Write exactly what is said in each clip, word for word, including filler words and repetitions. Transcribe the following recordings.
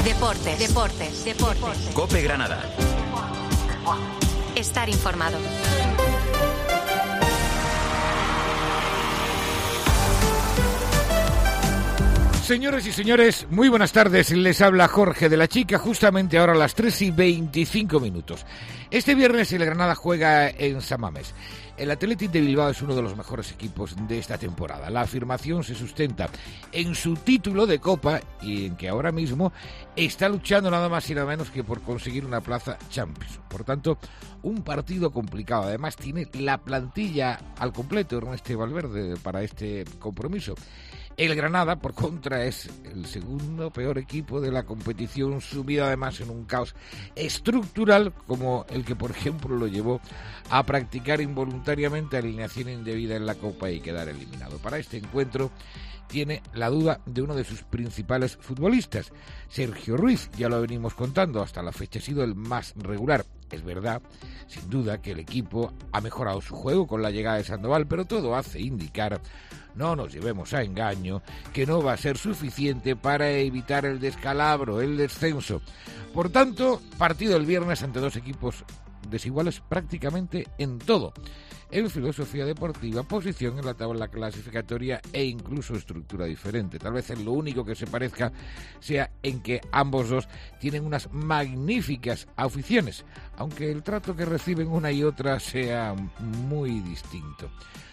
Deportes, deportes, deportes. COPE Granada. Estar informado. Señores y señores, muy buenas tardes. Les habla Jorge de la Chica, justamente ahora a las tres y veinticinco minutos. Este viernes el Granada juega en San Mamés. El Athletic de Bilbao es uno de los mejores equipos de esta temporada. La afirmación se sustenta en su título de Copa y en que ahora mismo está luchando nada más y nada menos que por conseguir una plaza Champions. Por tanto, un partido complicado. Además, tiene la plantilla al completo Ernesto Valverde para este compromiso. El Granada, por contra, es el segundo peor equipo de la competición, sumido además en un caos estructural como el que, por ejemplo, lo llevó a practicar involuntariamente alineación indebida en la Copa y quedar eliminado. Para este encuentro tiene la duda de uno de sus principales futbolistas, Sergio Ruiz. Ya lo venimos contando, hasta la fecha ha sido el más regular. Es verdad, sin duda, que el equipo ha mejorado su juego con la llegada de Sandoval, pero todo hace indicar, no nos llevemos a engaño, que no va a ser suficiente para evitar el descalabro, el descenso. Por tanto, partido el viernes ante dos equipos desiguales prácticamente en todo. En filosofía deportiva, posición en la tabla clasificatoria e incluso estructura diferente. Tal vez en lo único que se parezca sea en que ambos dos tienen unas magníficas aficiones, aunque el trato que reciben una y otra sea muy distinto.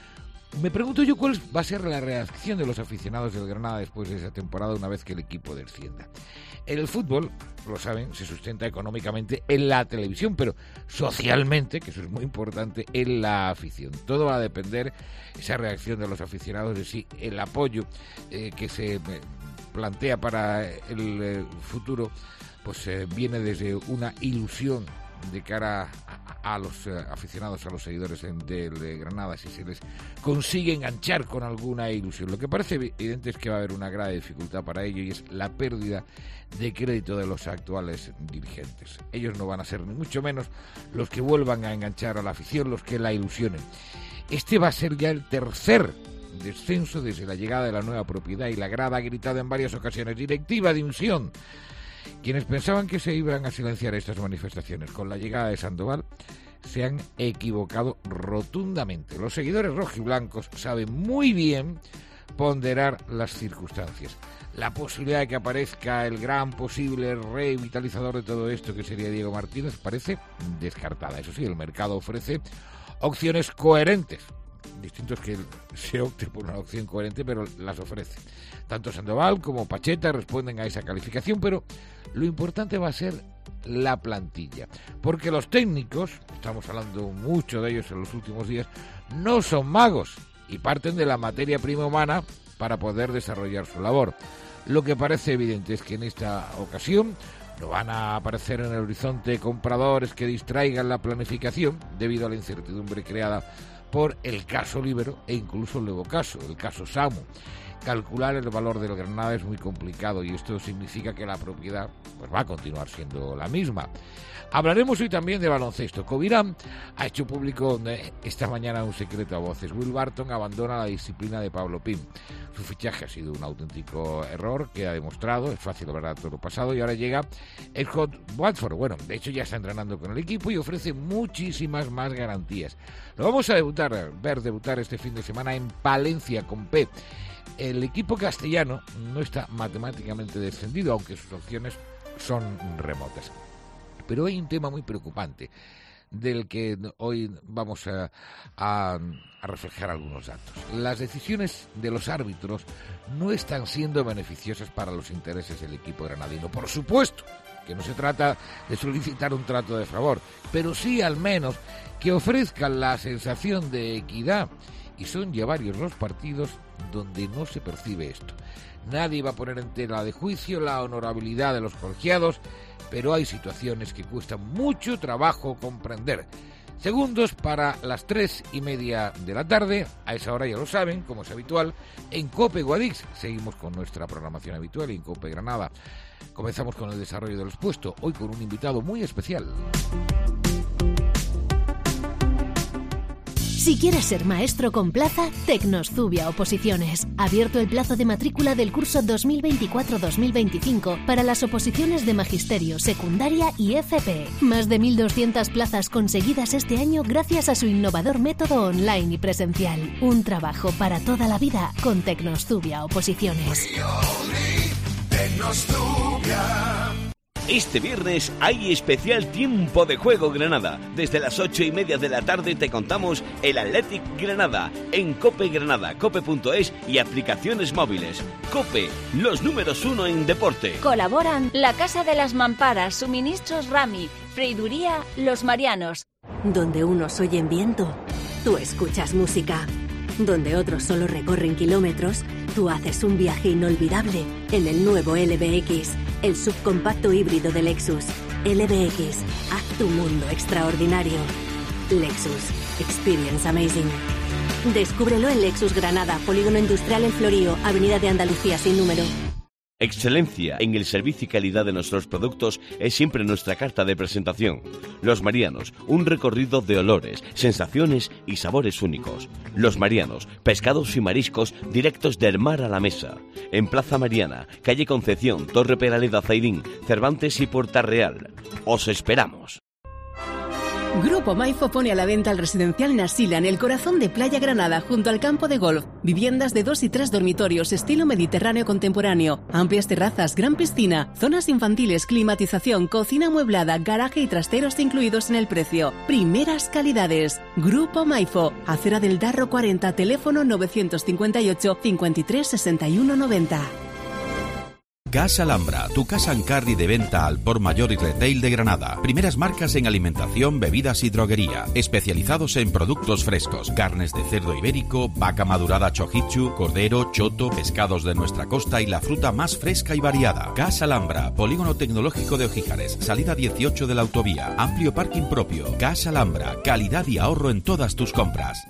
Me pregunto yo cuál va a ser la reacción de los aficionados del Granada después de esa temporada una vez que el equipo descienda. El fútbol, lo saben, se sustenta económicamente en la televisión, pero socialmente, que eso es muy importante, en la afición. Todo va a depender, esa reacción de los aficionados, de si el apoyo eh, que se eh, plantea para el eh, futuro pues eh, viene desde una ilusión de cara a, a los uh, aficionados, a los seguidores del de Granada, si se les consigue enganchar con alguna ilusión. Lo que parece evidente es que va a haber una grave dificultad para ello y es la pérdida de crédito de los actuales dirigentes. Ellos no van a ser ni mucho menos los que vuelvan a enganchar a la afición, los que la ilusionen. Este va a ser ya el tercer descenso desde la llegada de la nueva propiedad y la grada ha gritado en varias ocasiones: directiva, dimisión. Quienes pensaban que se iban a silenciar estas manifestaciones con la llegada de Sandoval se han equivocado rotundamente. Los seguidores rojiblancos saben muy bien ponderar las circunstancias. La posibilidad de que aparezca el gran posible revitalizador de todo esto, que sería Diego Martínez, parece descartada. Eso sí, el mercado ofrece opciones coherentes. Distinto es que se opte por una opción coherente, pero las ofrece. Tanto Sandoval como Pacheta responden a esa calificación, pero lo importante va a ser la plantilla, porque los técnicos, estamos hablando mucho de ellos en los últimos días, no son magos y parten de la materia prima humana para poder desarrollar su labor. Lo que parece evidente es que en esta ocasión no van a aparecer en el horizonte compradores que distraigan la planificación debido a la incertidumbre creada por el caso Líbero e incluso el nuevo caso, el caso Samu. Calcular el valor del Granada es muy complicado y esto significa que la propiedad pues, va a continuar siendo la misma. Hablaremos hoy también de baloncesto. Covirán ha hecho público esta mañana un secreto a voces. Will Barton abandona la disciplina de Pablo Pim. Su fichaje ha sido un auténtico error que ha demostrado, es fácil hablar de todo lo pasado, y ahora llega el Scott Watford. Bueno, de hecho ya está entrenando con el equipo y ofrece muchísimas más garantías. Lo vamos a debutar, ver debutar este fin de semana en Palencia con P. El equipo castellano no está matemáticamente descendido, aunque sus opciones son remotas. Pero hay un tema muy preocupante del que hoy vamos a, a, a reflejar algunos datos. Las decisiones de los árbitros no están siendo beneficiosas para los intereses del equipo granadino. Por supuesto que no se trata de solicitar un trato de favor, pero sí al menos que ofrezcan la sensación de equidad. Y son ya varios los partidos donde no se percibe esto. Nadie va a poner en tela de juicio la honorabilidad de los colegiados, pero hay situaciones que cuestan mucho trabajo comprender. Segundos para las tres y media de la tarde, a esa hora ya lo saben, como es habitual, en COPE Guadix. Seguimos con nuestra programación habitual en COPE Granada. Comenzamos con el desarrollo del expuesto, hoy con un invitado muy especial. Si quieres ser maestro con plaza, Tecnoszubia Oposiciones. Abierto el plazo de matrícula del curso dos mil veinticuatro dos mil veinticinco para las oposiciones de Magisterio, Secundaria y F P. Más de mil doscientas plazas conseguidas este año gracias a su innovador método online y presencial. Un trabajo para toda la vida con Tecnoszubia Oposiciones. Este viernes hay especial Tiempo de Juego Granada. Desde las ocho y media de la tarde te contamos el Athletic Granada en COPE Granada, cope punto es y aplicaciones móviles. COPE, los números uno en deporte. Colaboran La Casa de las Mamparas, Suministros Rami, Freiduría Los Marianos. Donde unos oyen viento, tú escuchas música. Donde otros solo recorren kilómetros, tú haces un viaje inolvidable en el nuevo L B X, el subcompacto híbrido de Lexus. L B X, haz tu mundo extraordinario. Lexus, experience amazing. Descúbrelo en Lexus Granada, Polígono Industrial El Florío, Avenida de Andalucía sin número. Excelencia en el servicio y calidad de nuestros productos es siempre nuestra carta de presentación. Los Marianos, un recorrido de olores, sensaciones y sabores únicos. Los Marianos, pescados y mariscos directos del mar a la mesa. En Plaza Mariana, calle Concepción, Torre Peraleda Zaidín, Cervantes y Puerta Real. Os esperamos. Grupo Maifo pone a la venta el residencial Nasila en el corazón de Playa Granada, junto al campo de golf. Viviendas de dos y tres dormitorios, estilo mediterráneo contemporáneo. Amplias terrazas, gran piscina, zonas infantiles, climatización, cocina amueblada, garaje y trasteros incluidos en el precio. Primeras calidades. Grupo Maifo, Acera del Darro cuarenta, teléfono novecientos cincuenta y ocho, cincuenta y tres, sesenta y uno, noventa. Casa Alhambra, tu casa en carry de venta al por mayor y retail de Granada. Primeras marcas en alimentación, bebidas y droguería. Especializados en productos frescos, carnes de cerdo ibérico, vaca madurada chojichu, cordero, choto, pescados de nuestra costa y la fruta más fresca y variada. Casa Alhambra, Polígono Tecnológico de Ojíjares, salida dieciocho de la autovía. Amplio parking propio. Casa Alhambra, calidad y ahorro en todas tus compras.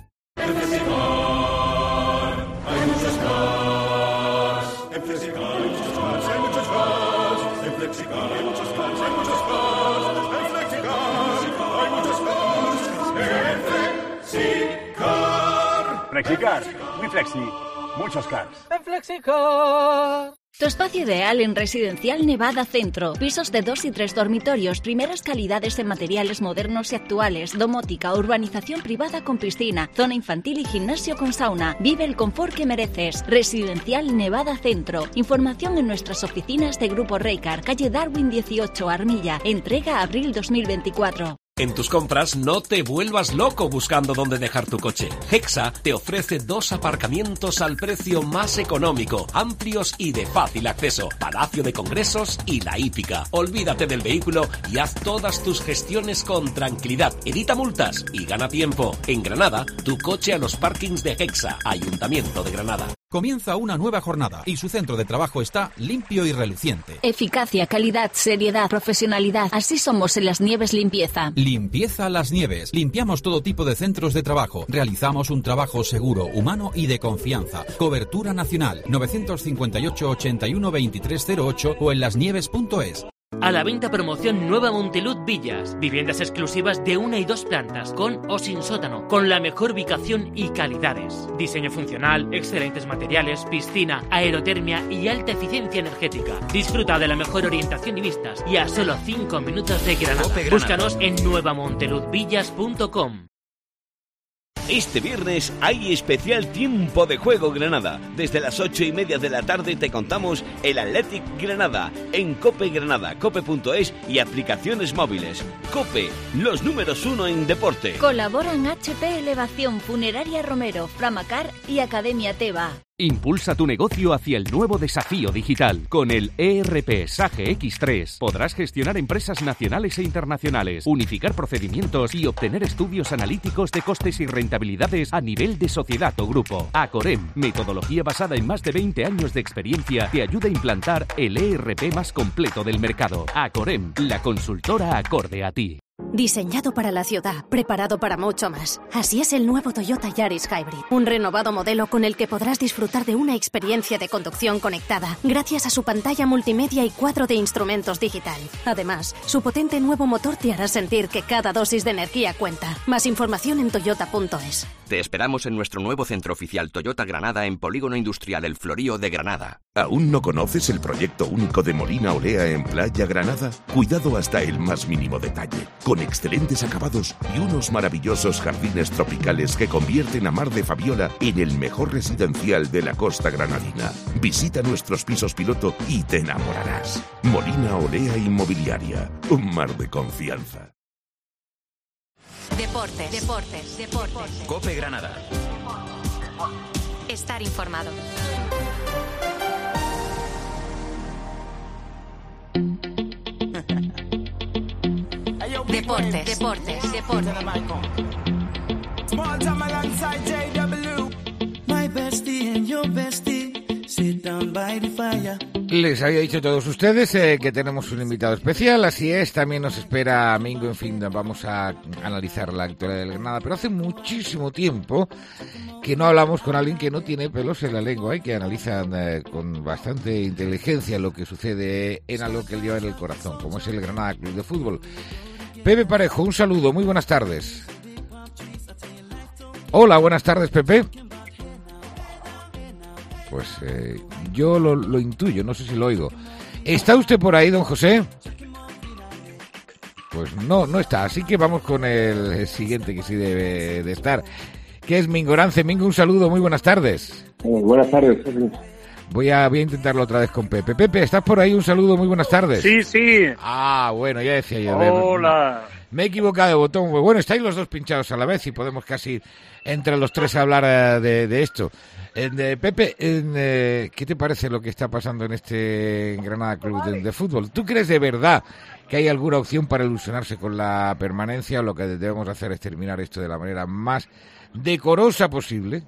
Flexicar, muy flexi, muchos cars. En Flexicar. Tu espacio ideal en Residencial Nevada Centro. Pisos de dos y tres dormitorios, primeras calidades en materiales modernos y actuales, domótica, urbanización privada con piscina, zona infantil y gimnasio con sauna. Vive el confort que mereces. Residencial Nevada Centro. Información en nuestras oficinas de Grupo Reycar, calle Darwin dieciocho, Armilla. Entrega abril dos mil veinticuatro. En tus compras no te vuelvas loco buscando dónde dejar tu coche. Hexa te ofrece dos aparcamientos al precio más económico, amplios y de fácil acceso. Palacio de Congresos y La Hípica. Olvídate del vehículo y haz todas tus gestiones con tranquilidad. Evita multas y gana tiempo. En Granada, tu coche a los parkings de Hexa, Ayuntamiento de Granada. Comienza una nueva jornada y su centro de trabajo está limpio y reluciente. Eficacia, calidad, seriedad, profesionalidad. Así somos en Las Nieves Limpieza. Limpieza Las Nieves. Limpiamos todo tipo de centros de trabajo. Realizamos un trabajo seguro, humano y de confianza. Cobertura nacional. novecientos cincuenta y ocho, ochenta y uno, veintitrés cero ocho o en lasnieves punto es. A la venta promoción Nueva Montelud Villas. Viviendas exclusivas de una y dos plantas, con o sin sótano, con la mejor ubicación y calidades. Diseño funcional, excelentes materiales, piscina, aerotermia y alta eficiencia energética. Disfruta de la mejor orientación y vistas y a solo cinco minutos de Granada. Búscanos en nueva montelud villas punto com. Este viernes hay especial Tiempo de Juego Granada. Desde las ocho y media de la tarde te contamos el Athletic Granada en COPE Granada, cope punto es y aplicaciones móviles. COPE, los números uno en deporte. Colaboran H P Elevación, Funeraria Romero, Framacar y Academia Teva. Impulsa tu negocio hacia el nuevo desafío digital. Con el E R P Sage X tres podrás gestionar empresas nacionales e internacionales, unificar procedimientos y obtener estudios analíticos de costes y rentabilidades a nivel de sociedad o grupo. Acorem, metodología basada en más de veinte años de experiencia, te ayuda a implantar el E R P más completo del mercado. Acorem, la consultora acorde a ti. Diseñado para la ciudad, preparado para mucho más. Así es el nuevo Toyota Yaris Hybrid. Un renovado modelo con el que podrás disfrutar de una experiencia de conducción conectada, gracias a su pantalla multimedia y cuadro de instrumentos digital. Además, su potente nuevo motor te hará sentir que cada dosis de energía cuenta. Más información en toyota punto es. Te esperamos en nuestro nuevo centro oficial Toyota Granada en Polígono Industrial El Florío de Granada. ¿Aún no conoces el proyecto único de Molina Olea en Playa Granada? Cuidado hasta el más mínimo detalle, con excelentes acabados y unos maravillosos jardines tropicales que convierten a Mar de Fabiola en el mejor residencial de la costa granadina. Visita nuestros pisos piloto y te enamorarás. Molina Olea Inmobiliaria, un mar de confianza. Deportes, deportes, deportes. COPE Granada. Estar informado. Deportes, deportes, deportes. Les había dicho a todos ustedes eh, que tenemos un invitado especial, así es, también nos espera Mingo, en fin, vamos a analizar la actualidad del Granada, pero hace muchísimo tiempo que no hablamos con alguien que no tiene pelos en la lengua y que analiza eh, con bastante inteligencia lo que sucede en algo que él lleva en el corazón, como es el Granada Club de Fútbol. Pepe Parejo, un saludo, muy buenas tardes. Hola, buenas tardes, Pepe. Pues eh, yo lo, lo intuyo, no sé si lo oigo. ¿Está usted por ahí, don José? Pues no, no está, así que vamos con el, el siguiente que sí debe de estar, que es Mingorance. Mingo, un saludo, muy buenas tardes. Eh, buenas tardes. Voy a, voy a intentarlo otra vez con Pepe. Pepe, ¿estás por ahí? Un saludo, muy buenas tardes. Sí, sí. Ah, bueno, ya decía yo. Hola. Me he equivocado de botón. Bueno, estáis los dos pinchados a la vez y podemos casi entre los tres hablar de, de esto. En, eh, Pepe, en, eh, ¿qué te parece lo que está pasando en este Granada Club de, de Fútbol? ¿Tú crees de verdad que hay alguna opción para ilusionarse con la permanencia o lo que debemos hacer es terminar esto de la manera más decorosa posible?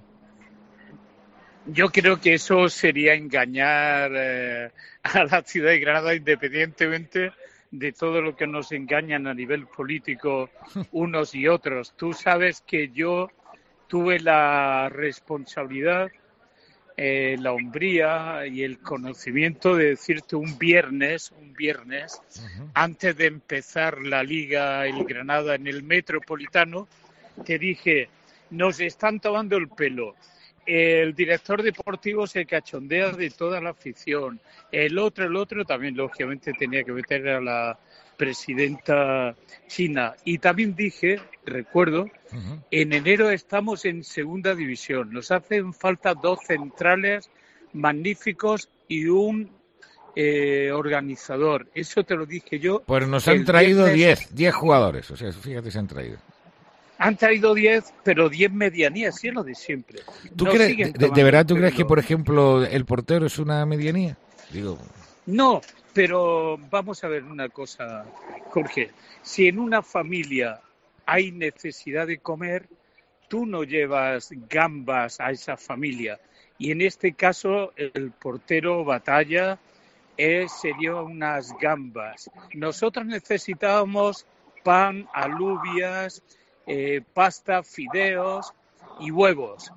Yo creo que eso sería engañar eh, a la ciudad de Granada, independientemente de todo lo que nos engañan a nivel político unos y otros. Tú sabes que yo tuve la responsabilidad, eh, la hombría y el conocimiento de decirte un viernes, un viernes, uh-huh. antes de empezar la Liga el Granada en el Metropolitano, te dije, nos están tomando el pelo. El director deportivo se cachondea de toda la afición. El otro, el otro también, lógicamente, tenía que meter a la presidenta china. Y también dije, recuerdo, uh-huh. en enero estamos en segunda división. Nos hacen falta dos centrales magníficos y un eh, organizador. Eso te lo dije yo. Pues nos han traído diez, diez jugadores. O sea, fíjate, se han traído. Han traído diez, pero diez medianías, sí es lo de siempre. ¿Tú no crees, de, de verdad tú crees que, por ejemplo, el portero es una medianía? Digo... No, pero vamos a ver una cosa, Jorge. Si en una familia hay necesidad de comer, tú no llevas gambas a esa familia. Y en este caso, el portero batalla es, sería unas gambas. Nosotros necesitábamos pan, alubias... Eh, pasta, fideos y huevos.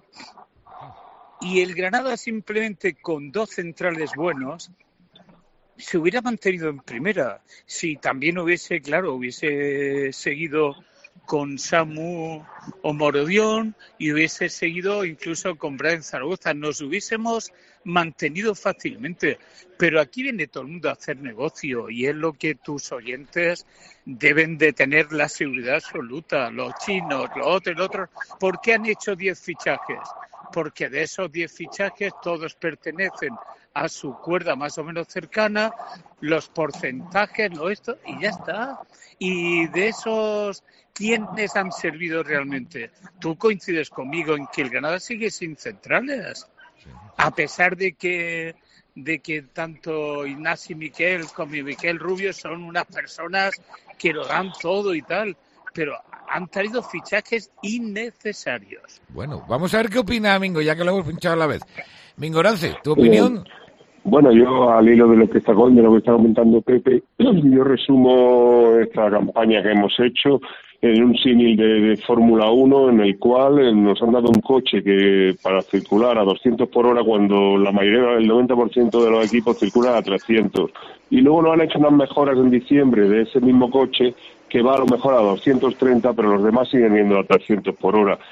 Y el Granada simplemente con dos centrales buenos se hubiera mantenido en primera. Si también hubiese, claro, hubiese seguido con Samu o Morodión y hubiese seguido incluso con Brian Zaragoza, nos hubiésemos mantenido fácilmente. Pero aquí viene todo el mundo a hacer negocio y es lo que tus oyentes deben de tener la seguridad absoluta. Los chinos, los otros, los otros. ¿Por qué han hecho diez fichajes? Porque de esos diez fichajes todos pertenecen a su cuerda más o menos cercana, los porcentajes, lo esto, y ya está. Y de esos, ¿quiénes han servido realmente? Tú coincides conmigo en que el Granada sigue sin centrales, a pesar de que de que tanto Ignasi Miquel como Miquel Rubio son unas personas que lo dan todo y tal, pero han traído fichajes innecesarios. Bueno, vamos a ver qué opina Mingo, ya que lo hemos pinchado a la vez. Mingorance, ¿tu opinión? Eh, bueno, yo al hilo de lo que está de lo que está comentando Pepe, yo resumo esta campaña que hemos hecho en un símil de, de Fórmula uno en el cual eh, nos han dado un coche que para circular a doscientos por hora cuando la mayoría, el noventa por ciento de los equipos circulan a trescientos. Y luego nos han hecho unas mejoras en diciembre de ese mismo coche que va a lo mejor a doscientos treinta, pero los demás siguen yendo a trescientos por hora.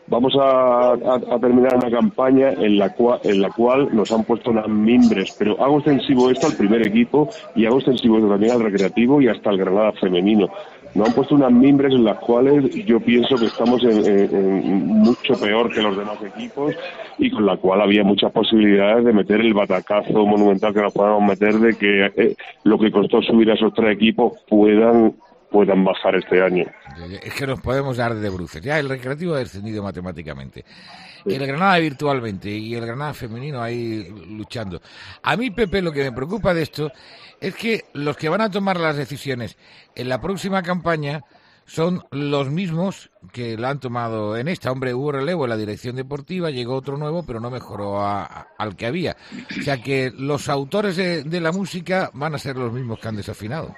vamos a, a, a terminar una campaña en la cual en la cual nos han puesto unas mimbres, pero hago extensivo esto al primer equipo y hago extensivo esto también al recreativo y hasta al Granada femenino. Nos han puesto unas mimbres en las cuales yo pienso que estamos en, en, en mucho peor que los demás equipos y con la cual había muchas posibilidades de meter el batacazo monumental que nos podamos meter, de que eh, lo que costó subir a esos tres equipos puedan puedan bajar este año. Es que nos podemos dar de bruces. Ya el recreativo ha descendido matemáticamente. El Granada virtualmente y el Granada femenino ahí luchando. A mí, Pepe, lo que me preocupa de esto es que los que van a tomar las decisiones en la próxima campaña son los mismos que la han tomado en esta. Hombre, hubo relevo en la dirección deportiva, llegó otro nuevo, pero no mejoró a, a, al que había. O sea que los autores de, de la música van a ser los mismos que han desafinado.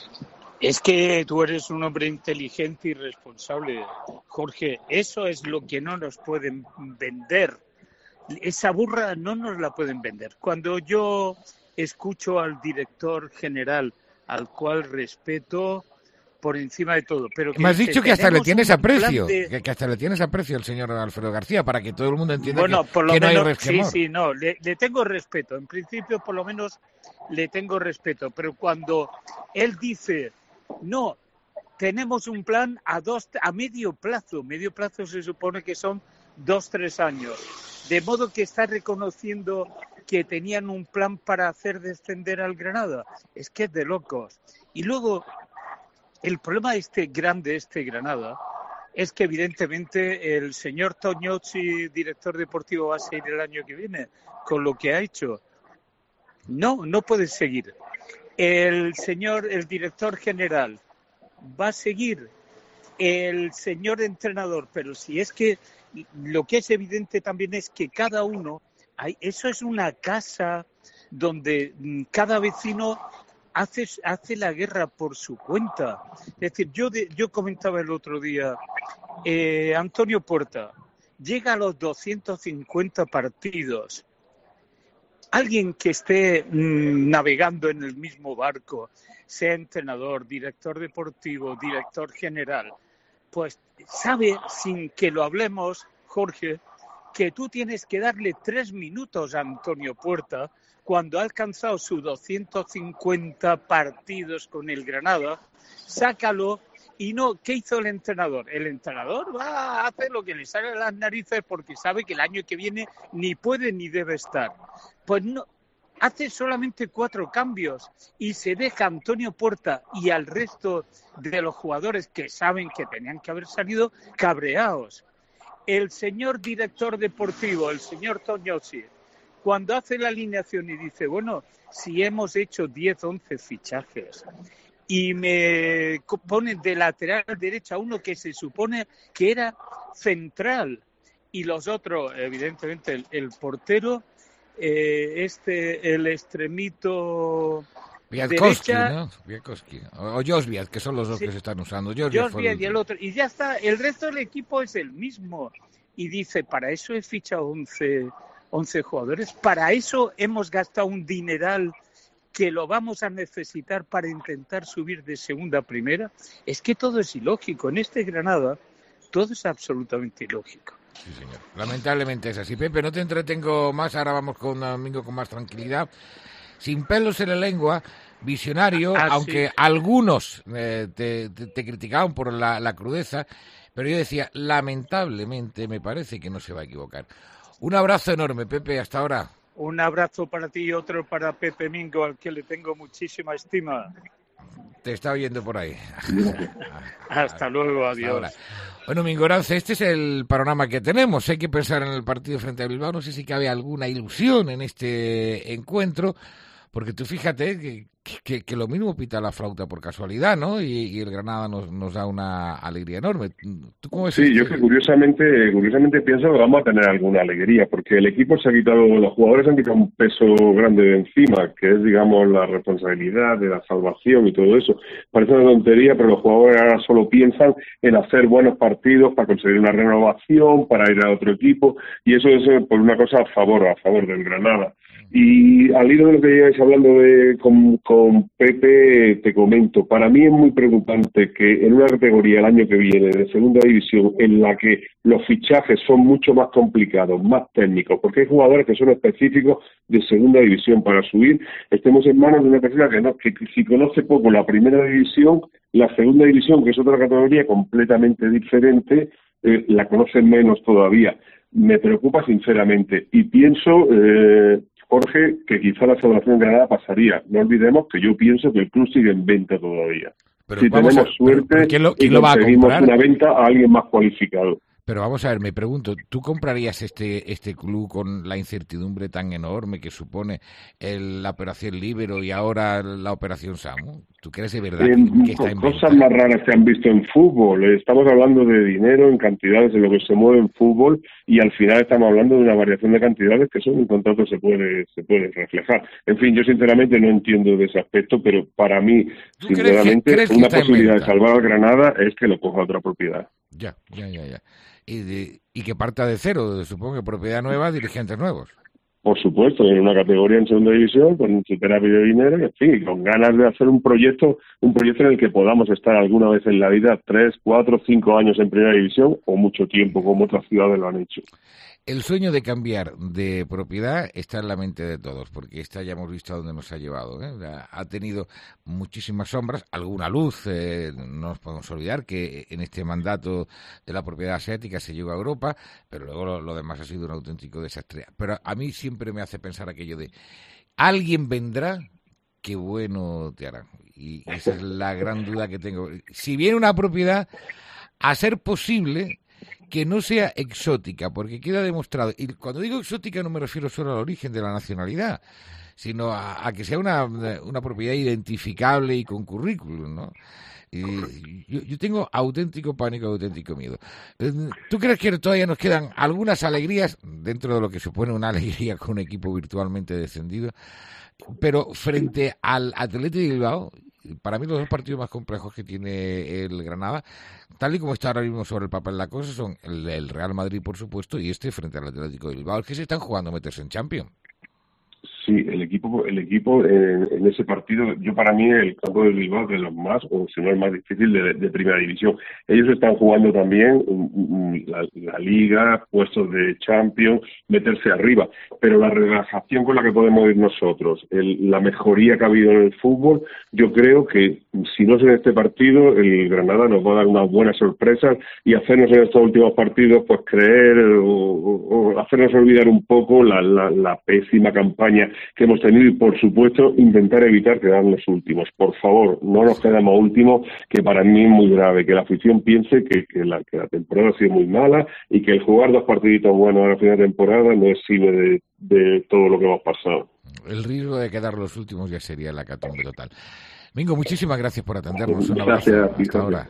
Es que tú eres un hombre inteligente y responsable, Jorge. Eso es lo que no nos pueden vender. Esa burra no nos la pueden vender. Cuando yo escucho al director general, al cual respeto por encima de todo, pero que me has dice, dicho que hasta le tienes aprecio, de... que, que hasta le tienes aprecio al señor Alfredo García, para que todo el mundo entienda bueno, que, por lo que no menos, hay resquemor. Sí, sí, no, le, le tengo respeto. En principio, por lo menos, le tengo respeto. Pero cuando él dice, no, tenemos un plan a dos, a medio plazo, medio plazo se supone que son dos, tres años, de modo que está reconociendo que tenían un plan para hacer descender al Granada. Es que es de locos. Y luego, el problema este grande, este Granada, es que evidentemente el señor Tognozzi, director deportivo, va a seguir el año que viene con lo que ha hecho. No, no puede seguir. El señor, el director general, va a seguir. El señor entrenador, pero si es que lo que es evidente también es que cada uno, hay, eso es una casa donde cada vecino hace, hace la guerra por su cuenta. Es decir, yo, de, yo comentaba el otro día, eh, Antonio Puerta llega a los doscientos cincuenta partidos. Alguien que esté mmm, navegando en el mismo barco, sea entrenador, director deportivo, director general, pues sabe, sin que lo hablemos, Jorge, que tú tienes que darle tres minutos a Antonio Puerta cuando ha alcanzado sus doscientos cincuenta partidos con el Granada, sácalo. Y no, ¿qué hizo el entrenador? El entrenador va a hacer lo que le sale a las narices porque sabe que el año que viene ni puede ni debe estar. Pues no, hace solamente cuatro cambios y se deja a Antonio Puerta y al resto de los jugadores que saben que tenían que haber salido cabreados. El señor director deportivo, el señor Tognozzi, cuando hace la alineación y dice, bueno, si hemos hecho diez, once fichajes y me ponen de lateral derecha uno que se supone que era central y los otros, evidentemente, el, el portero, eh, este, el extremito Kwiatkowski, derecha, ¿no? Kwiatkowski. O, o Josviat, que son los dos sí, que se están usando. Josviat y el otro. Y ya está, el resto del equipo es el mismo. Y dice, para eso he fichado once, once jugadores, para eso hemos gastado un dineral que lo vamos a necesitar para intentar subir de segunda a primera. Es que todo es ilógico. En este Granada, todo es absolutamente ilógico. Sí, señor. Lamentablemente es así. Pepe, no te entretengo más. Ahora vamos con un domingo con más tranquilidad. Sin pelos en la lengua, visionario, ah, aunque sí. algunos eh, te, te, te criticaban por la, la crudeza, pero yo decía, lamentablemente me parece que no se va a equivocar. Un abrazo enorme, Pepe, hasta ahora. Un abrazo para ti y otro para Pepe Mingo, al que le tengo muchísima estima. Te está oyendo por ahí. Hasta luego, adiós. Ahora. Bueno, Mingorance, este es el panorama que tenemos. Hay que pensar en el partido frente a Bilbao. No sé si cabe alguna ilusión en este encuentro, porque tú fíjate que, que, que lo mismo pita la flauta por casualidad, ¿no? Y, y el Granada nos, nos da una alegría enorme. ¿Tú cómo ves? Sí, este? Yo que curiosamente, curiosamente pienso que vamos a tener alguna alegría, porque el equipo se ha quitado, los jugadores han quitado un peso grande de encima, que es, digamos, la responsabilidad de la salvación y todo eso. Parece una tontería, pero los jugadores ahora solo piensan en hacer buenos partidos para conseguir una renovación, para ir a otro equipo, y eso es por una cosa a favor, a favor del Granada. Y al hilo de lo que llegáis hablando de, con, con Pepe, te comento, para mí es muy preocupante que en una categoría el año que viene, de segunda división, en la que los fichajes son mucho más complicados, más técnicos, porque hay jugadores que son específicos de segunda división para subir, estemos en manos de una persona que, no, que si conoce poco la primera división, la segunda división, que es otra categoría completamente diferente, eh, la conocen menos todavía. Me preocupa sinceramente y pienso... Eh, Jorge, que quizá la Federación de Granada pasaría. No olvidemos que yo pienso que el club sigue en venta todavía. Pero si tenemos a, suerte ¿quién lo, y quién lo va a conseguimos comprar? Una venta a alguien más cualificado. Pero vamos a ver, me pregunto, ¿tú comprarías este este club con la incertidumbre tan enorme que supone el, la operación Líbero y ahora la operación Samu? ¿Tú crees de verdad eh, que, que está en cosas venta? más raras se han visto en fútbol. Estamos hablando de dinero en cantidades de lo que se mueve en fútbol y al final estamos hablando de una variación de cantidades que eso en un contrato se puede se puede reflejar. En fin, yo sinceramente no entiendo de ese aspecto, pero para mí, sinceramente, crees que, crees una que posibilidad de salvar al Granada es que lo coja otra propiedad. Ya, ya, ya, ya. Y, de, y que parta de cero, supongo que propiedad nueva, dirigentes nuevos. Por supuesto, en una categoría en segunda división, con su terapia de dinero, y en fin, y con ganas de hacer un proyecto, un proyecto en el que podamos estar alguna vez en la vida tres, cuatro, cinco años en primera división o mucho tiempo, como otras ciudades lo han hecho. El sueño de cambiar de propiedad está en la mente de todos, porque esta ya hemos visto a dónde nos ha llevado, ¿eh? Ha tenido muchísimas sombras, alguna luz, eh, no nos podemos olvidar que en este mandato de la propiedad asiática se llegó a Europa, pero luego lo, lo demás ha sido un auténtico desastre. Pero a mí siempre me hace pensar aquello de, alguien vendrá, qué bueno te hará. Y esa es la gran duda que tengo. Si viene una propiedad, a ser posible que no sea exótica, porque queda demostrado, y cuando digo exótica no me refiero solo al origen de la nacionalidad, sino a, a que sea una, una propiedad identificable y con currículum, ¿no? Y yo, yo tengo auténtico pánico, auténtico miedo. ¿Tú crees que todavía nos quedan algunas alegrías, dentro de lo que supone una alegría con un equipo virtualmente descendido, pero frente al Athletic de Bilbao? Para mí los dos partidos más complejos que tiene el Granada, tal y como está ahora mismo sobre el papel la cosa, son el, el Real Madrid, por supuesto, y este frente al Atlético de Bilbao, el que se están jugando a meterse en Champions. Sí, el equipo, el equipo en, en ese partido, yo para mí el campo de Bilbao es de los más, o si no el más difícil de, de primera división. Ellos están jugando también la, la Liga, puestos de Champions, meterse arriba, pero la relajación con la que podemos ir nosotros, el, la mejoría que ha habido en el fútbol, yo creo que si no es en este partido, el Granada nos va a dar unas buenas sorpresas y hacernos en estos últimos partidos pues creer o, o, o hacernos olvidar un poco la, la, la pésima campaña que hemos tenido y, por supuesto, intentar evitar quedarnos últimos. Por favor, no nos quedemos últimos, que para mí es muy grave, que la afición piense que, que, la, que la temporada ha sido muy mala y que el jugar dos partiditos buenos a la final de temporada no sirve de, de todo lo que hemos pasado. El riesgo de quedar los últimos ya sería la hecatombe total. Mingo, muchísimas gracias por atendernos. Un abrazo. Gracias. Hasta ahora.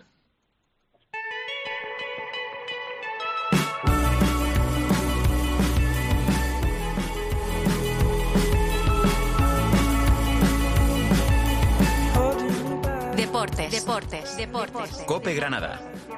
Deportes, deportes, deportes. COPE Granada.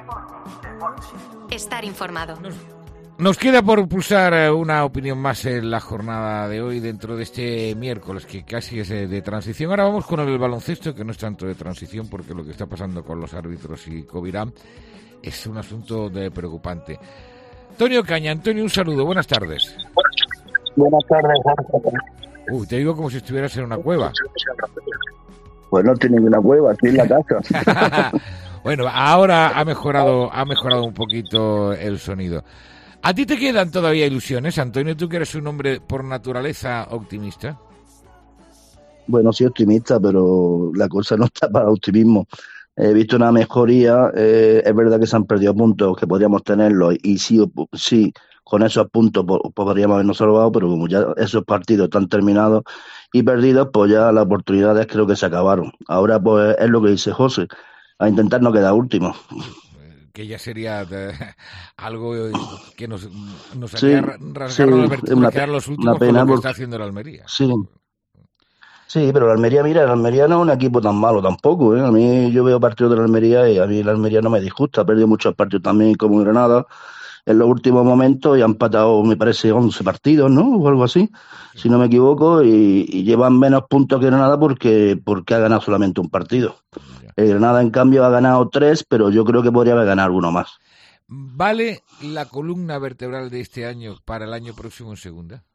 Estar informado. Nos, nos queda por pulsar una opinión más en la jornada de hoy dentro de este miércoles que casi es de, de transición. Ahora vamos con el baloncesto, que no es tanto de transición porque lo que está pasando con los árbitros y Covirán es un asunto de preocupante. Antonio Caña, Antonio, un saludo, buenas tardes. Buenas tardes, Jorge. Uy, te digo como si estuvieras en una cueva. Pues no tiene una cueva, aquí en la casa. Bueno, ahora ha mejorado, ha mejorado un poquito el sonido. ¿A ti te quedan todavía ilusiones, Antonio? ¿Tú que eres un hombre por naturaleza optimista? Bueno, soy optimista, pero la cosa no está para optimismo. He visto una mejoría, eh, es verdad que se han perdido puntos que podríamos tenerlos y sí, sí con esos puntos podríamos habernos salvado, pero como ya esos partidos están terminados y perdidos, pues ya las oportunidades creo que se acabaron. Ahora pues es lo que dice José, a intentar no quedar último. Que ya sería de, algo que nos, nos haría sí, rasgarnos sí, una, quedar los últimos por lo que porque, está haciendo la Almería. Sí. Sí, pero la Almería, mira, la Almería no es un equipo tan malo tampoco, ¿eh? A mí yo veo partidos de la Almería y a mí la Almería no me disgusta, ha perdido muchos partidos también como Granada en los últimos momentos y ha empatado, me parece, once partidos, ¿no? O algo así, si no me equivoco, y, y llevan menos puntos que Granada porque, porque ha ganado solamente un partido. El Granada, en cambio, ha ganado tres, pero yo creo que podría haber ganado alguno más. ¿Vale la columna vertebral de este año para el año próximo en segunda?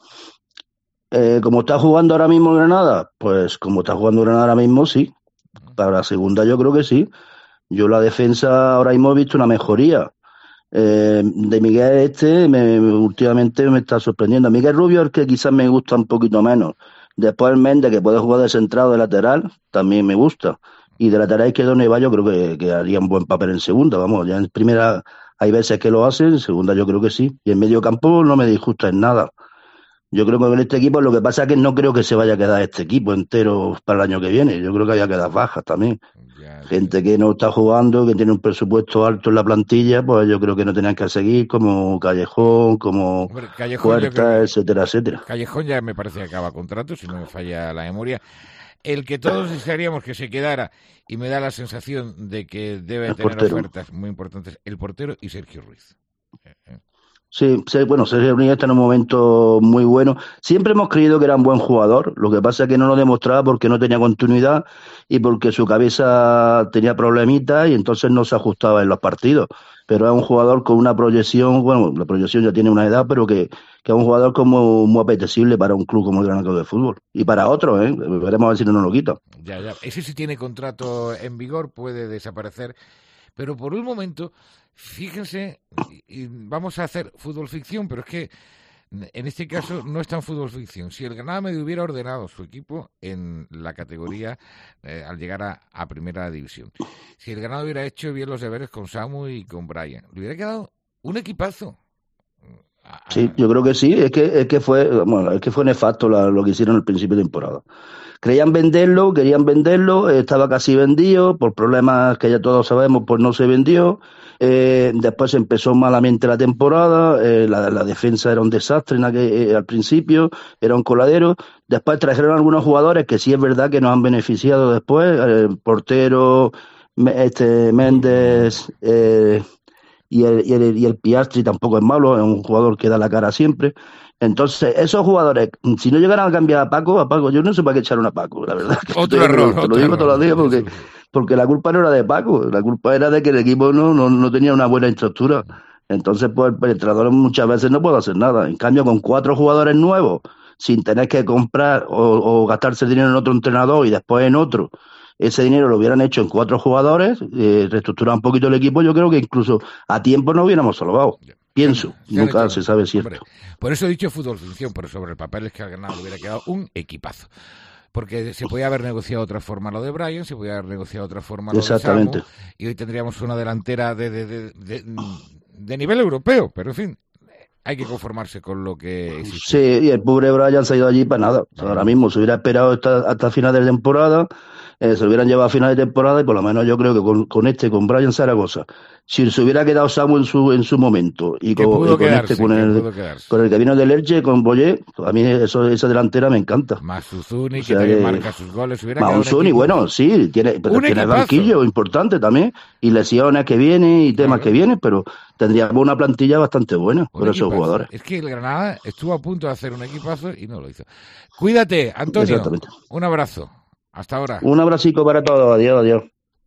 Eh, como está jugando ahora mismo Granada, pues como está jugando Granada ahora mismo, sí. Para la segunda yo creo que sí. Yo la defensa ahora mismo he visto una mejoría. Eh, de Miguel este me, últimamente me está sorprendiendo. Miguel Rubio es el que quizás me gusta un poquito menos. Después el Méndez, que puede jugar de centrado, de lateral, también me gusta. Y de lateral izquierdo Neva yo creo que, que haría un buen papel en segunda. Vamos, ya en primera hay veces que lo hace, en segunda yo creo que sí. Y en medio campo no me disgusta en nada. Yo creo que con este equipo lo que pasa es que no creo que se vaya a quedar este equipo entero para el año que viene. Yo creo que haya quedado bajas también. Ya, gente que no está jugando, que tiene un presupuesto alto en la plantilla, pues yo creo que no tenían que seguir, como Callejón, como Hombre, Callejón, Puerta, etcétera, etcétera. Callejón ya me parece que acaba contrato, si no me falla la memoria. El que todos desearíamos que se quedara, y me da la sensación de que debe el tener portero. Ofertas muy importantes, el portero y Sergio Ruiz. Sí, sí, bueno, Sergio Ruiz está en un momento muy bueno. Siempre hemos creído que era un buen jugador, lo que pasa es que no lo demostraba porque no tenía continuidad y porque su cabeza tenía problemitas y entonces no se ajustaba en los partidos. Pero es un jugador con una proyección, bueno, la proyección ya tiene una edad, pero que, que es un jugador como muy apetecible para un club como el Granada Club de Fútbol. Y para otros, ¿eh? Veremos a ver si no nos lo quita. Ya, ya. Ese sí tiene contrato en vigor, puede desaparecer. Pero por un momento, fíjense, y vamos a hacer fútbol ficción, pero es que en este caso no es tan fútbol ficción. Si el Granada medio hubiera ordenado su equipo en la categoría eh, al llegar a, a primera división, si el Granada hubiera hecho bien los deberes con Samu y con Brian, le hubiera quedado un equipazo. Sí, yo creo que sí, es que es que fue, bueno, es que fue nefasto la, lo que hicieron al principio de temporada. Creían venderlo, querían venderlo, estaba casi vendido, por problemas que ya todos sabemos, pues no se vendió. Eh, después empezó malamente la temporada, eh, la, la defensa era un desastre en aquel, eh, al principio, era un coladero. Después trajeron algunos jugadores que sí es verdad que nos han beneficiado después, eh, portero, este Méndez, eh, y el, y el, y el Piastri tampoco es malo, es un jugador que da la cara siempre. Entonces, esos jugadores, si no llegaran a cambiar a Paco, a Paco, yo no sé para qué echaron a Paco, la verdad. Otro error. Te lo digo todos los días porque, porque la culpa no era de Paco, la culpa era de que el equipo no, no, no tenía una buena estructura. Entonces, pues el entrenador muchas veces no puede hacer nada. En cambio, con cuatro jugadores nuevos, sin tener que comprar o, o gastarse el dinero en otro entrenador y después en otro, ese dinero lo hubieran hecho en cuatro jugadores, eh, reestructurar un poquito el equipo, yo creo que incluso a tiempo no hubiéramos salvado. Pienso, sí, nunca hecho, se sabe cierto. Hombre, por eso he dicho fútbol ficción, pero sobre el papel es que al Granada le hubiera quedado un equipazo. Porque se podía haber negociado de otra forma lo de Brian, se podía haber negociado de otra forma lo de Samu, y hoy tendríamos una delantera de, de, de, de, de nivel europeo, pero en fin, hay que conformarse con lo que existe. Sí, y el pobre Brian se ha ido allí para nada. O sea, ahora mismo se hubiera esperado hasta, hasta final de temporada, eh, se lo hubieran llevado a final de temporada y por lo menos yo creo que con, con este, con Brian Zaragoza, si se hubiera quedado Samu en su en su momento y con, y con quedarse, este, con el, con el que vino del Elche, con Boyé, a mí eso, esa delantera me encanta. Más Uzuni, o sea, que también que marca sus goles. Más Uzuni, bueno, sí, tiene, pero tiene el banquillo importante también, y lesiones que vienen y temas claro. que vienen, pero tendríamos una plantilla bastante buena un por equipazo. Esos jugadores. Es que el Granada estuvo a punto de hacer un equipazo y no lo hizo. Cuídate, Antonio. Un abrazo. Hasta ahora. Un abracico para todos. Adiós, adiós.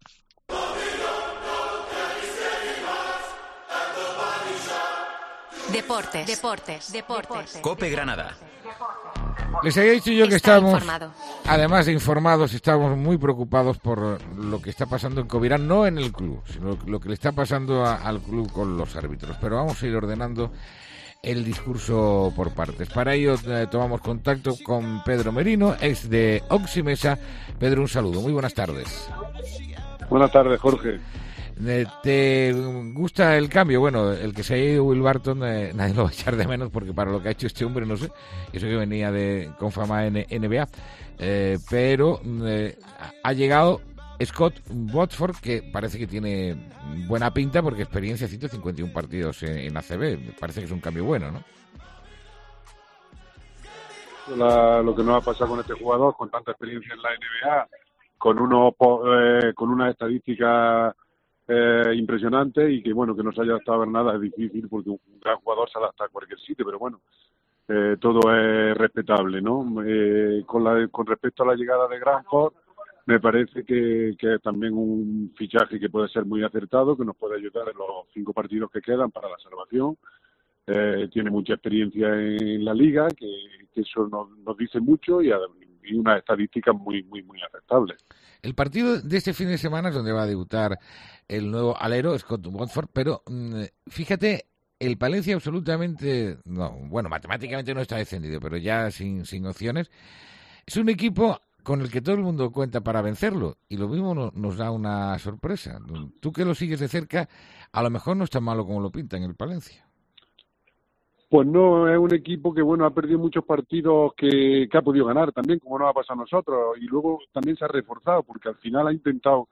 Deportes, deportes, deportes. COPE Granada. Les había dicho yo que está estábamos, informado. Además de informados, estamos muy preocupados por lo que está pasando en Covirán, no en el club, sino lo que le está pasando a, al club con los árbitros. Pero vamos a ir ordenando el discurso por partes. Para ello eh, tomamos contacto con Pedro Merino, ex de Oximesa. Pedro, un saludo. Muy buenas tardes. Buenas tardes, Jorge. ¿Te gusta el cambio? Bueno, el que se haya ido Will Barton, eh, nadie lo va a echar de menos porque para lo que ha hecho este hombre, no sé, eso que venía de con fama en N B A, eh, pero eh, ha llegado Scott Watford, que parece que tiene buena pinta porque experiencia ciento cincuenta y uno partidos en, en A C B, parece que es un cambio bueno, ¿no? La, lo que nos ha pasado con este jugador, con tanta experiencia en la N B A, con, uno, eh, con una estadística eh, impresionantes y que, bueno, que no se haya adaptado a nada es difícil porque un gran jugador se adapta a cualquier sitio, pero bueno, eh, todo es respetable, ¿no? Eh, con, la, con respecto a la llegada de Granford, me parece que, que es también un fichaje que puede ser muy acertado, que nos puede ayudar en los cinco partidos que quedan para la salvación. Eh, tiene mucha experiencia en la liga, que, que eso nos, nos dice mucho y, y unas estadísticas muy, muy, muy aceptables. El partido de este fin de semana es donde va a debutar el nuevo alero, Scott Watford, pero mmm, fíjate, el Palencia absolutamente, no, bueno, matemáticamente no está descendido, pero ya sin, sin opciones. Es un equipo con el que todo el mundo cuenta para vencerlo, y lo mismo no, nos da una sorpresa. Tú que lo sigues de cerca, a lo mejor no es tan malo como lo pintan el Palencia. Pues no, es un equipo que, bueno, ha perdido muchos partidos que, que ha podido ganar también, como nos ha pasado a nosotros, y luego también se ha reforzado, porque al final ha intentado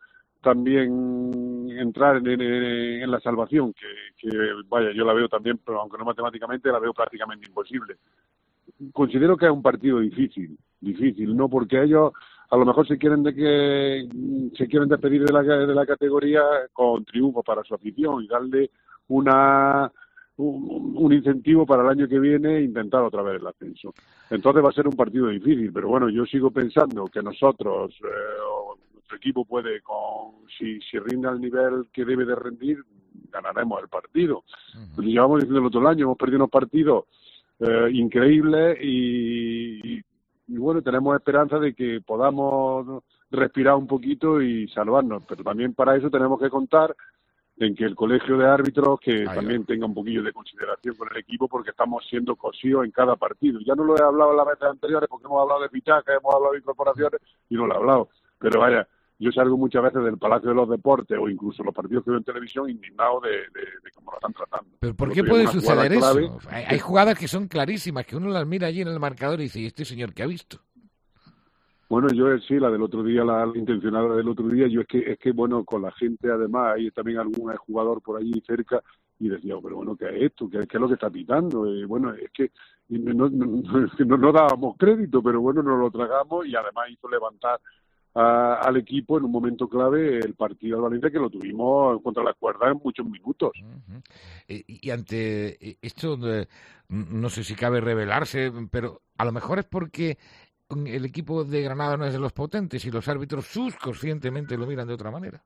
también entrar en, en, en la salvación, que, que, vaya, yo la veo también, pero aunque no matemáticamente, la veo prácticamente imposible. Considero que es un partido difícil, difícil, ¿no? Porque ellos a lo mejor se quieren de que se quieren despedir de la, de la categoría con triunfo para su afición y darle una un, un incentivo para el año que viene e intentar otra vez el ascenso. Entonces va a ser un partido difícil, pero bueno, yo sigo pensando que nosotros, eh, nuestro equipo puede, con si, si rinde al nivel que debe de rendir, ganaremos el partido. Uh-huh. Lo llevamos diciendo el otro año, hemos perdido unos partidos eh, increíbles y, y, y bueno, tenemos esperanza de que podamos respirar un poquito y salvarnos, pero también para eso tenemos que contar en que el colegio de árbitros que Ay, también tenga un poquillo de consideración con el equipo, porque estamos siendo cosidos en cada partido. Ya no lo he hablado en las veces anteriores porque hemos hablado de fichajes, hemos hablado de incorporaciones y no lo he hablado. Pero vaya, yo salgo muchas veces del Palacio de los Deportes o incluso los partidos que veo en televisión indignado de, de, de cómo lo están tratando. ¿Pero por qué puede suceder eso? Clave, hay, hay jugadas que son clarísimas, que uno las mira allí en el marcador y dice, ¿y este señor qué ha visto? Bueno, yo sí, la del otro día, la, la intencionada del otro día, yo es que, es que bueno, con la gente además, hay también algún jugador por allí cerca, y decía, pero bueno, ¿qué es esto? ¿Qué, qué es lo que está pitando? Eh, bueno, es que no, no, no, no dábamos crédito, pero bueno, nos lo tragamos y además hizo levantar a, al equipo en un momento clave el partido de Valencia, que lo tuvimos contra la cuerda en muchos minutos. Uh-huh. y, y ante esto, no sé si cabe revelarse, pero a lo mejor es porque el equipo de Granada no es de los potentes y los árbitros subconscientemente lo miran de otra manera.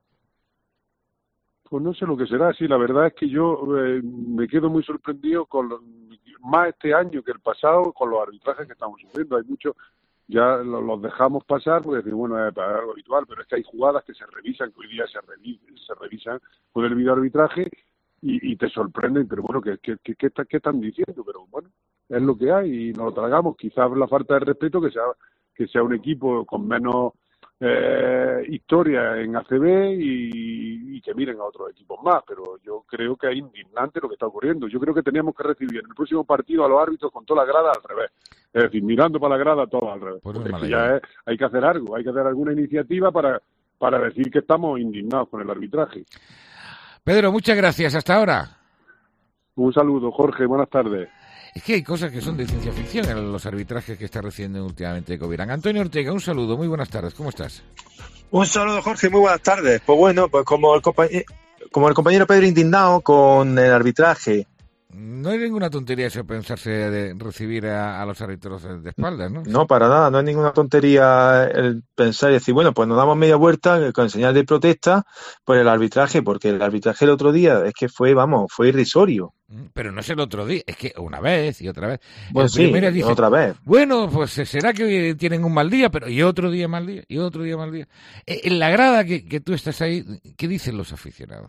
Pues no sé lo que será, sí, la verdad es que yo eh, me quedo muy sorprendido con los, más este año que el pasado, con los arbitrajes que estamos sufriendo. Hay muchos, ya los, los dejamos pasar porque decimos, bueno, es algo habitual, pero es que hay jugadas que se revisan, que hoy día se revisan, se revisan con el videoarbitraje y, y te sorprenden, pero bueno, ¿qué, qué, qué, qué, qué están diciendo? Pero bueno, es lo que hay y nos lo tragamos. Quizás la falta de respeto que sea que sea un equipo con menos eh, historia en A C B y, y que miren a otros equipos más, pero yo creo que es indignante lo que está ocurriendo. Yo creo que teníamos que recibir en el próximo partido a los árbitros con toda la grada al revés, es decir, mirando para la grada todo al revés. Pues porque es que ya es, hay que hacer algo, hay que hacer alguna iniciativa para, para decir que estamos indignados con el arbitraje. Pedro, muchas gracias, hasta ahora. Un saludo, Jorge, buenas tardes. Es que hay cosas que son de ciencia ficción en los arbitrajes que está recibiendo últimamente Covirán. Antonio Ortega, un saludo, muy buenas tardes, ¿cómo estás? Un saludo, Jorge, muy buenas tardes. Pues bueno, pues como el, compañero, como el compañero Pedro indignado con el arbitraje. No hay ninguna tontería eso pensarse de recibir a, a los árbitros de espaldas, ¿no? No, para nada, no es ninguna tontería el pensar y decir, bueno, pues nos damos media vuelta con señal de protesta por el arbitraje, porque el arbitraje el otro día es que fue, vamos, fue irrisorio. Pero no es el otro día, es que una vez y otra vez. Bueno, sí, dice, otra vez. Bueno, pues será que hoy tienen un mal día, pero y otro día mal día, y otro día mal día. En la grada que, que tú estás ahí, ¿qué dicen los aficionados?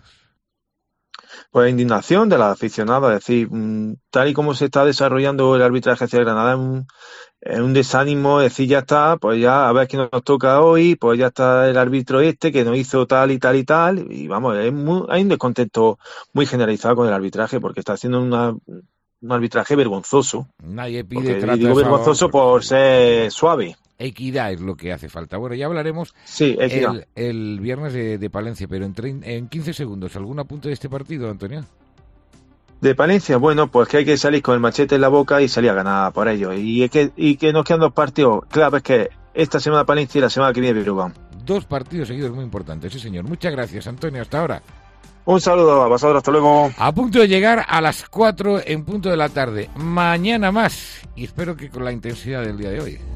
Pues indignación de los aficionados, es decir, tal y como se está desarrollando el arbitraje hacia Granada, es un, es un desánimo, es decir, ya está, pues ya a ver qué nos toca hoy, pues ya está el árbitro este que nos hizo tal y tal y tal, y vamos, es muy, hay un descontento muy generalizado con el arbitraje, porque está haciendo una, un arbitraje vergonzoso. Nadie pide porque, digo vergonzoso por ser suave. Equidad es lo que hace falta. Bueno, ya hablaremos sí, el, el viernes de, de Palencia, pero en, trein, en quince segundos, ¿algún apunte de este partido, Antonio? De Palencia, bueno, pues que hay que salir con el machete en la boca y salir a ganar por ello. Y, es que, y que nos quedan dos partidos claves, que esta semana Palencia y la semana que viene Bilbao. Dos partidos seguidos muy importantes, sí señor. Muchas gracias, Antonio, hasta ahora. Un saludo a vosotros, hasta luego. A punto de llegar a las cuatro en punto de la tarde. Mañana más. Y espero que con la intensidad del día de hoy.